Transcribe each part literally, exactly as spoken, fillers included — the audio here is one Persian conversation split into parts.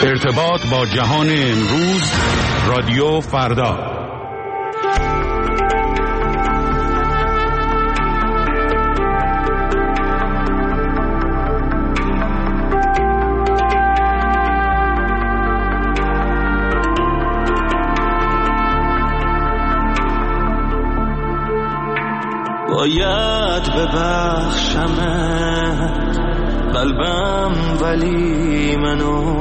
ارتباط با جهان امروز، رادیو فردا. باید ببخشمت قلبم، ولی منو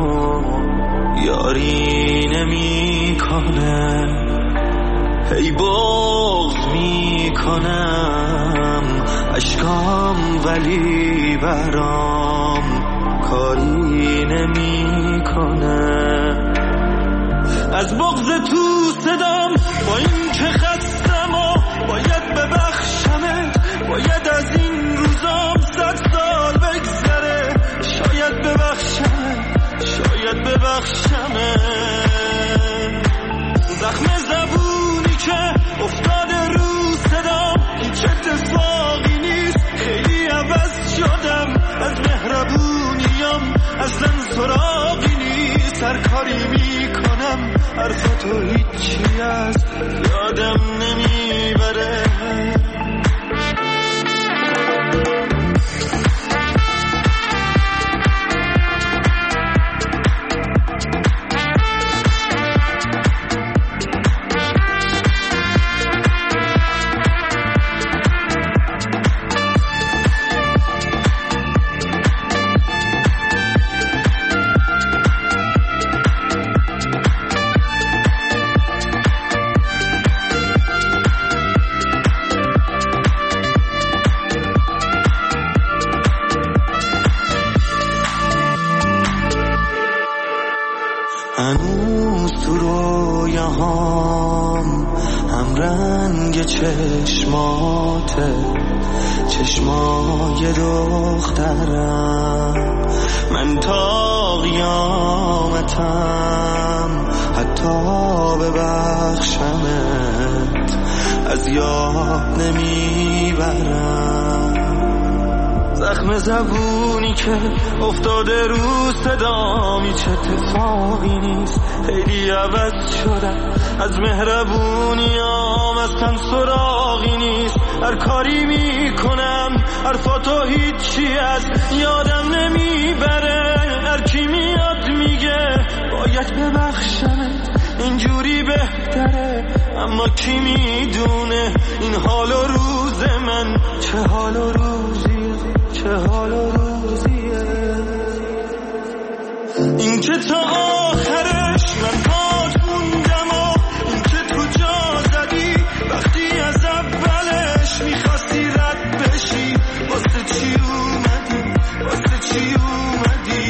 یاری نمی کنه، هی بغض می کنم اشکام، ولی برام کاری نمی کنه. از بغض تو صدام با این که خستم و باید ببخشمت، باید از این روزام صد سال بگذره، شاید ببخشمت، شاید ببخشمت. زخم زبونی که افتاده رو صدام هیچ اتفاقی نیست، خیلی عوض شدم، از مهربونیم اصلا سراغی نیست، هر کاری میکنم حرفاتو هیچی از یادم نمیبره. هنوز تو رویاهام هم رنگ چشماته، چشمای دخترم، من تا قیامتم حتی ببخشمت از یاد نمیبرم. زخم زبونی که افتاده رو صدام هیچ اتفاقی نیست، خیلی عوض شدم، از مهربونیام اصلا سراغی نیست، هر کاری میکنم حرفاتو هیچی از یادم نمیبره. هر کی میاد میگه باید ببخشمت، اینجوری بهتره، اما کی میدونه این حال و روز من چه حال و روزیه، چه حال و روزیه. این که تا آخرش من پاک موندم و این که تو جا زدی وقتی از اولش میخواستی رد بشی، واسه چی اومدی، واسه چی اومدی.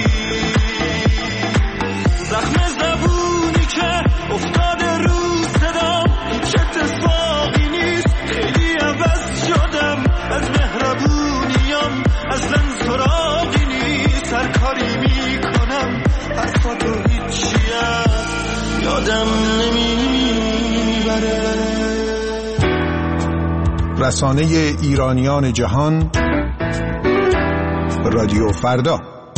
زخم زبونی که افتاده رو صدام هیچ اتفاقی نیست، خیلی عوض شدم، از مهربونیم اصلا سراغی نیست، هر کاری میکنم حرفاتو هیچی از یادم نمیبره. رسانه ایرانیان جهان، رادیو فردا.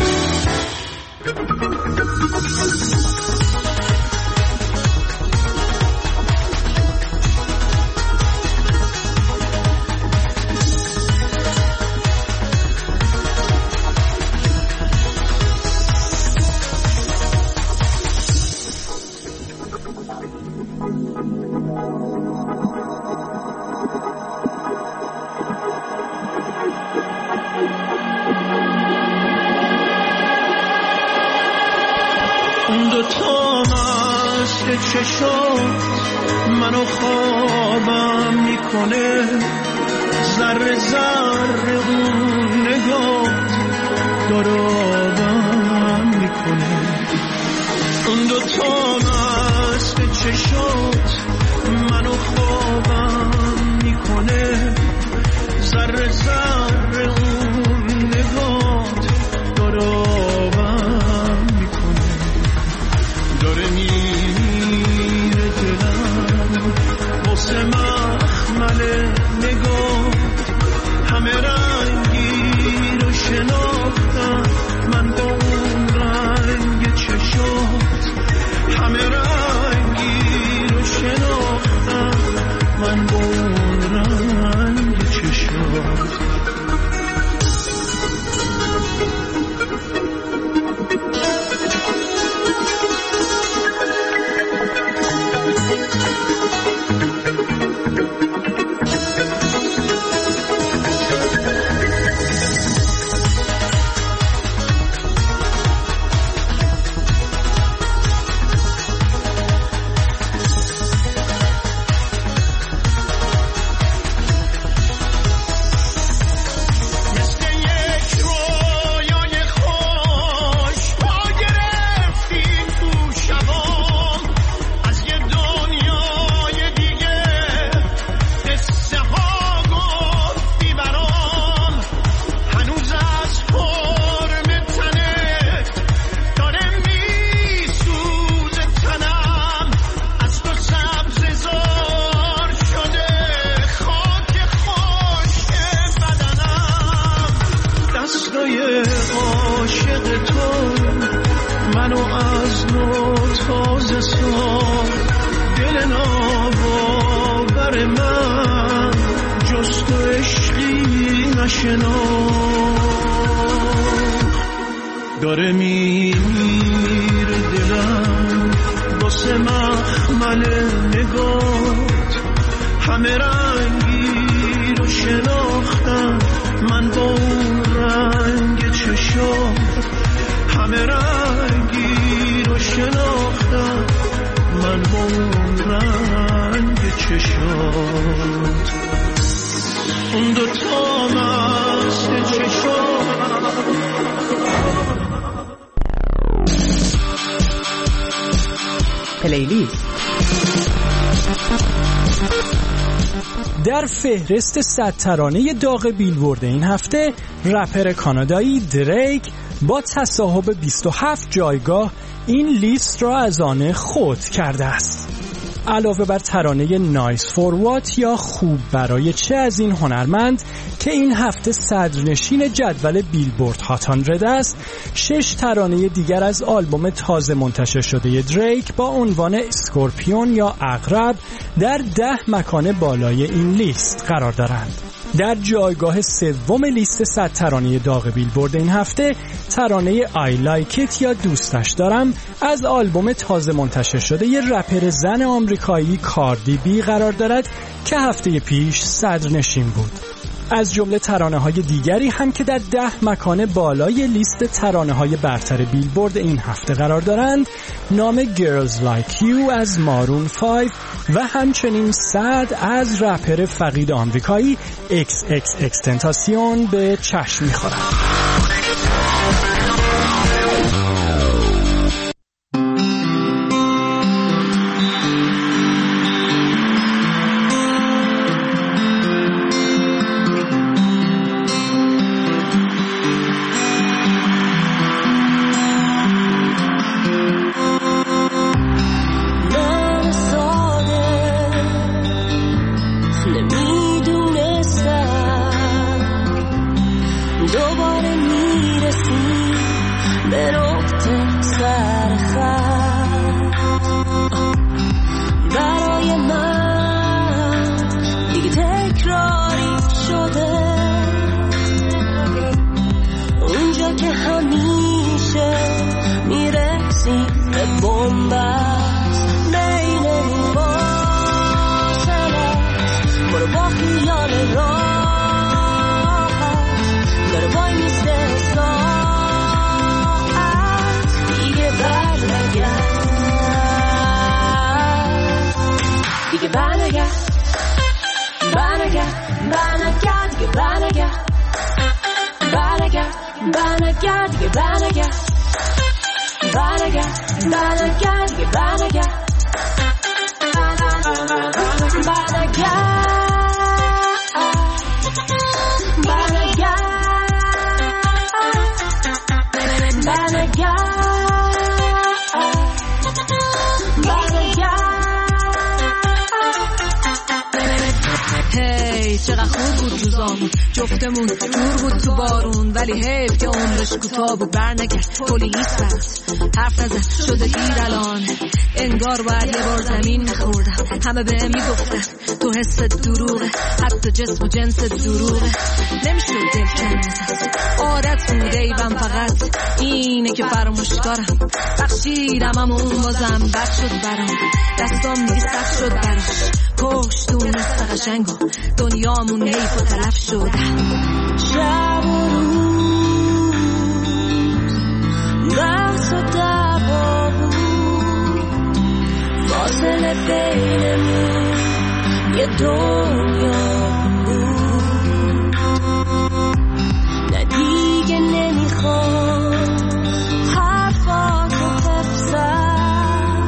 چشات منو خوابم میکنه، ذره ذره اون نگات داره آبم میکنه. اون دو تا مست چشات منو خوابم میکنه، ذره ذره اون نگات داره آبم میکنه. داره میره دلم واسه مخمل نگاه، همه رنگی رو شناختم من با اون رنگ چشات. تصور دل ناباور من جز تو عشقی نشنا داره میره دلم واسه محمل نگات همه رنگی رو شناختم من با اون رنگ چشات همه رنگی رو شناختم من با اون رنگ چشات اون دوتا مست چشات پلیلیست. در فهرست صد ترانه داغ بیلبورد این هفته رپر کانادایی دریک با تصاحب بیست و هفت جایگاه این لیست را از آن خود کرده است. علاوه بر ترانه نایس فور وات یا خوب برای چه از این هنرمند که این هفته صدرنشین جدول بیلبورد هات صد است، شش ترانه دیگر از آلبوم تازه منتشر شده دریک با عنوان اسکورپیون یا عقرب در ده مکان بالای این لیست قرار دارند. در جایگاه سوم لیست صد ترانه داغ بیلبورد این هفته ترانه I Like It یا دوستش دارم از آلبوم تازه منتشر شده ی رپر زن آمریکایی کاردی بی قرار دارد که هفته پیش صدرنشین بود. از جمله ترانه‌های دیگری هم که در ده مکان بالای لیست ترانه‌های برتر بیلبورد این هفته قرار دارند نام Girls Like You از مارون پنج و همچنین صد از رپر فقید آمریکایی ایکس ایکس ایکس تنتاسیون به چشم می‌خورد. چقدر خوب بود روزامون جفتمون دور بود تو بارون ولی حیف که عمرش کوتاه بود برنگرد کلی لیست برد حرف نزد شده دیر الان انگار باید یه بار زمین میخوردم همه به میگفتن تو حس دروغه حتی جسم و جنس دروغه نمیشد دل کنزد عادت بوده ایبم فقط اینه که فراموشکارم بخشیدم اما اون بازم بد شد برام دستام دیگه سخت شد براش پشت اون نیست قشنگ و دنیامون حیف و تلف شد شب و روز بحث و دعوا بود فاصله بینمون یه دنیا بود نه دیگه نمیخوام حرفاتو بفزم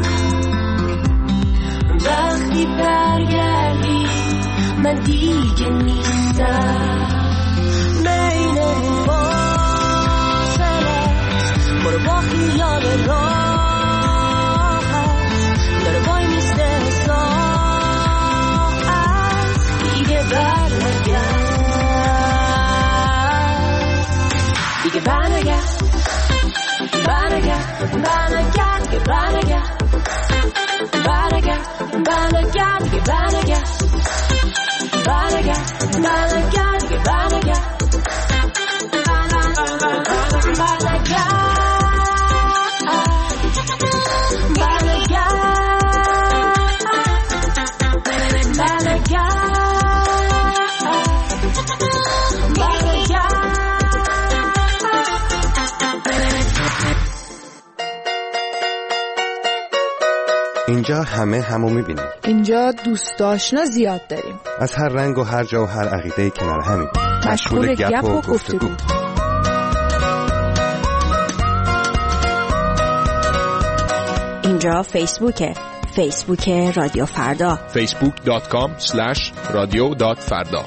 وقتی برگردی من دیگه نیستم بین اون فاصله برو با خیال راحت داره وای میسته ساعت دیگه برنگرد دیگه برنگرد برنگرد برنگرد دیگه برنگرد برنگرد برنگرد دیگه برنگرد برنگرد برنگرد دیگه برنگرد اینجا همه همو میبینیم. اینجا دوست آشنا زیاد داریم. از هر رنگ و هر جا و هر عقیده‌ای کنار همیم. مشغول گپ و گفتگو. اینجا فیسبوکه. فیسبوک رادیو فردا. فیسبوک دات کام اسلش رادیو دات فردا.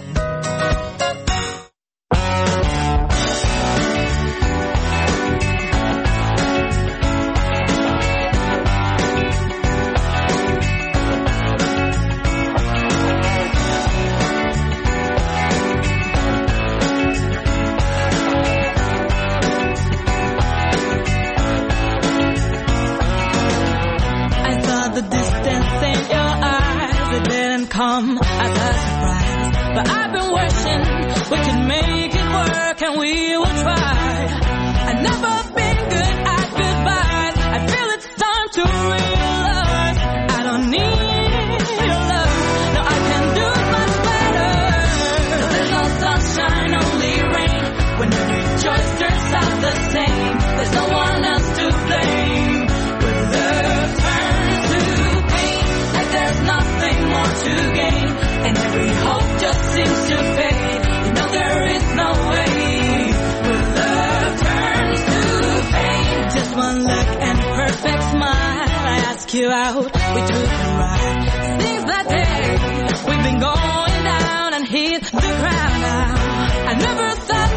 Come as a surprise, but I've been wishing we could make it work and we will try. I've never been good at goodbyes. I feel it's time to realize I don't need your love. No, I can do much better. No, there's no sunshine, only rain. When every choice turns out the same, there's no one else to blame. When love turns to pain, like there's nothing more to gain, and every hope just seems to fade. You know there is no way. When love turns to pain, just one look and perfect smile. I ask you out, we took a ride. Since that day, we've been going down and hit the ground now. I never thought